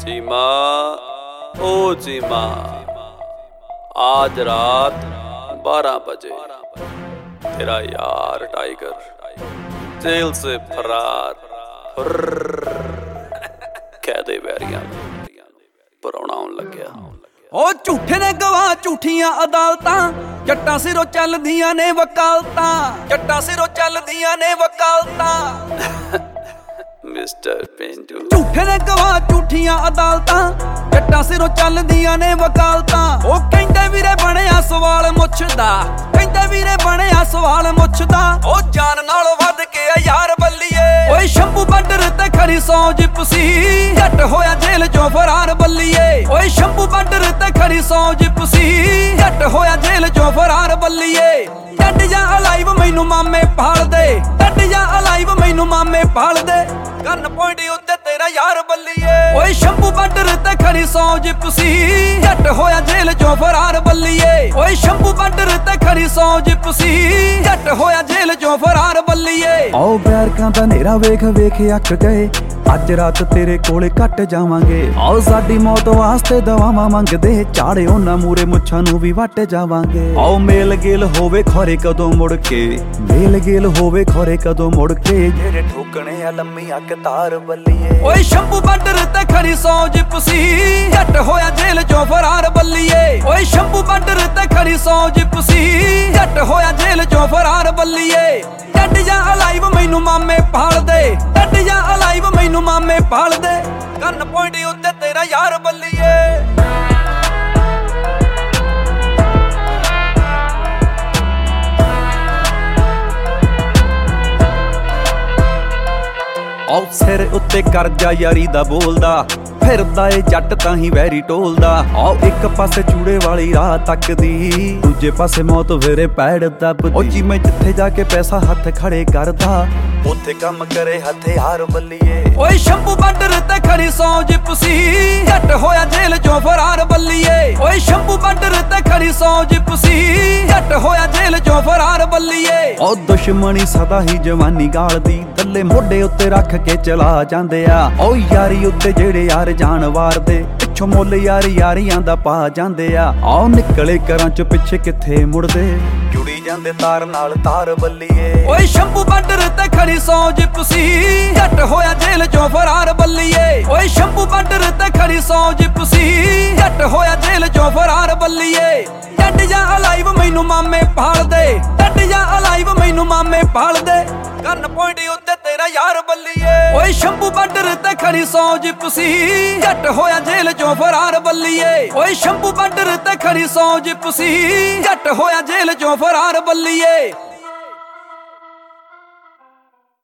चीमा ओ चीमा, आज रात 12 बजे तेरा यार टाइगर जेल से फरार कैदे बैरियां पराउणा आउण लग्या। ओ झूठे ने गवाह झूठियां अदालतां, जट्टां सिरों चलदियां ने वकालतां, जट्टां सिरों चलदियां ने वकालतां। मिस्टर पेंडू झूठे ने गवाह झूठियां अदालतां, जट्टां सिरों चलदियां ने वकालतां। ओ कहंदे वीरे बणिया सवाल मुछदा, कहंदे वीरे बणिया सवाल मुछदा। ओ जान नालों वध के आ यार बल्लीए, ओए शंभू बॉर्डर ते खरी सौ जिपसी, जट होया जेल चों फरार बल्लीए। ओए शंभू बॉर्डर ते खरी सौ जिपसी, जट होया जेल चों फरार बल्लीए। डड जा अलाइव मैनू मामे भाल दे, डड जा अलाइव मैनू मामे भाल दे। गन पॉइंट उत्ते तेरा यार बल्लीए। ओए शंभू बॉर्डर ते खरी सौ जिपसी, जट होया जेल चों फरार बल्लीए। ओए शंभू बॉर्डर ते खरी सौ जिपसी, जट होया जेल चों फरार बल्लीए। आओ बैरकां दा नेरा वेख वेख अक गए, अज रात तेरे कोले कट जावांगे। आओ साडी मौत वास्ते दवावां मंगदे, चाड़े उन्हां मूरे मुच्छां नूं भी वट जावांगे। आओ मेल गेल होवे खौरे कदों मुड़ के, मेल गेल होवे खौरे कदों मुड़ के, जेरे ठोकणे आ लम्मी अक तार बल्लीए। ओए शंभू बॉर्डर ते खरी सौ जिपसी, जट होया जेल चों फरार बल्लीए। ओए शंभू बॉर्डर ते खरी सौ जिपसी, जट होया जेल चों फरार बल्लीए। डड जा अलाइव मैनू मामे भाल दे, डड जा अलाइव मैनू मामे भाल दे। गन पॉइंट उत्ते तेरा यार बल्लीए। आओ सिर उत्ते करजा यारी दा बोलदा, फिरदा ए जट तां ही वैरी टोलदा। आओ एक पासे चूड़े वाली राह तकदी, दूजे पासे मौत वेरे पैड़ दबदी। ओ जी मैं जिथे जाके पैसा हथ खड़े करदा, उत्थे कम करे हथियार बल्लीए। ओए शंभू बॉर्डर ते खरी सौ जिपसी, जट होया जेल चों फरार बल्लीए। ओए शंभू बॉर्डर ते खरी सौ जिपसी, जट होया जेल चों फरार बल्लीए। ओ दुश्मनी सदा ही जवानी गालदी, दल्ले मोढे उत्ते रख के चला जांदे आ। ओ यारी उत्ते जेड़े यार जान वारदे, पिछों मुੱਲ यार यारियां दा पा जांदे आ। आओ निकले घरां चों पिछे किथे मुड़दे, जुड़ी जांदे तार नाल तार बल्लीए। ओए शंभू बॉर्डर ते खरी सौ जिपसी, जट होया जेल चों फरार बल्लीए। ओए शंभू बॉर्डर ते खरी सौ जिपसी, जट होया जेल चों फरार बल्लीए। डड जा अलाइव मैनू मामे भाल दे, डड जा अलाइव मैनू मामे भाल दे। गन पॉइंट उत्ते तेरा यार बल्लीए। ओए शंभू बॉर्डर ते खरी सौ जिपसी, जट होया जेल चों फरार बल्लीए। ओए शंभू बॉर्डर ते खरी सौ जिपसी, जट होया जेल चों फरार बल्लीए।